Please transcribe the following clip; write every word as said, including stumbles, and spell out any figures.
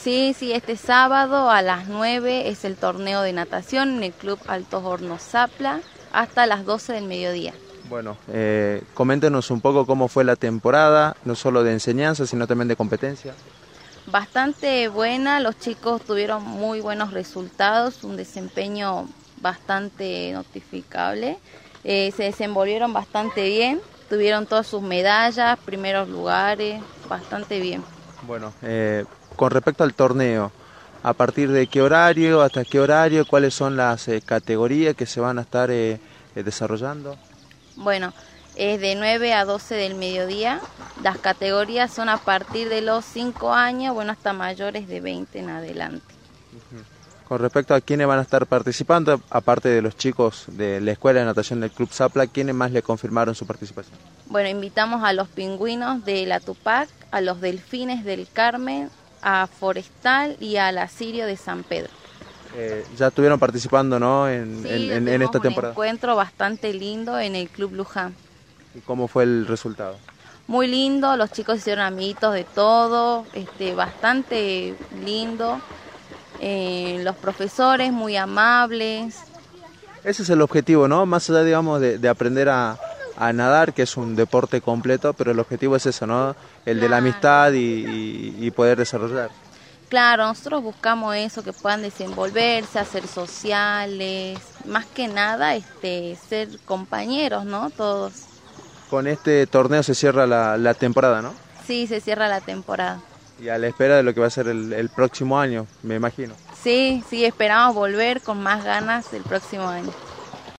Sí, sí, este sábado a las nueve es el torneo de natación en el Club Altos Hornos Zapla hasta las doce del mediodía. Bueno, eh, coméntenos un poco cómo fue la temporada, no solo de enseñanza, sino también de competencia. Bastante buena, los chicos tuvieron muy buenos resultados, un desempeño bastante notificable, eh, se desenvolvieron bastante bien, tuvieron todas sus medallas, primeros lugares, bastante bien. Bueno, eh, con respecto al torneo, ¿a partir de qué horario, hasta qué horario, cuáles son las eh, categorías que se van a estar eh, eh, desarrollando? Bueno, es de nueve a doce del mediodía, las categorías son a partir de los cinco años, bueno, hasta mayores de veinte en adelante. Uh-huh. Con respecto a quiénes van a estar participando, aparte de los chicos de la Escuela de Natación del Club Zapla, ¿quiénes más le confirmaron su participación? Bueno, invitamos a los pingüinos de la Tupac, a los delfines del Carmen, a Forestal y a la Sirio de San Pedro. Eh, ya estuvieron participando, ¿no? En, sí, en, en, en esta temporada. Un encuentro bastante lindo en el Club Luján. ¿Y cómo fue el resultado? Muy lindo, los chicos hicieron amiguitos de todo, este, bastante lindo. Eh, los profesores muy amables. Ese es el objetivo, ¿no? Más allá, digamos, de, de aprender a, a nadar, que es un deporte completo, pero el objetivo es eso, ¿no? El claro. de la amistad y, y, y poder desarrollar. Claro, nosotros buscamos eso, que puedan desenvolverse, hacer sociales, más que nada este, ser compañeros, ¿no? Todos. Con este torneo se cierra la, la temporada, ¿no? Sí, se cierra la temporada. Y a la espera de lo que va a ser el, el próximo año, me imagino. Sí, sí, esperamos volver con más ganas el próximo año.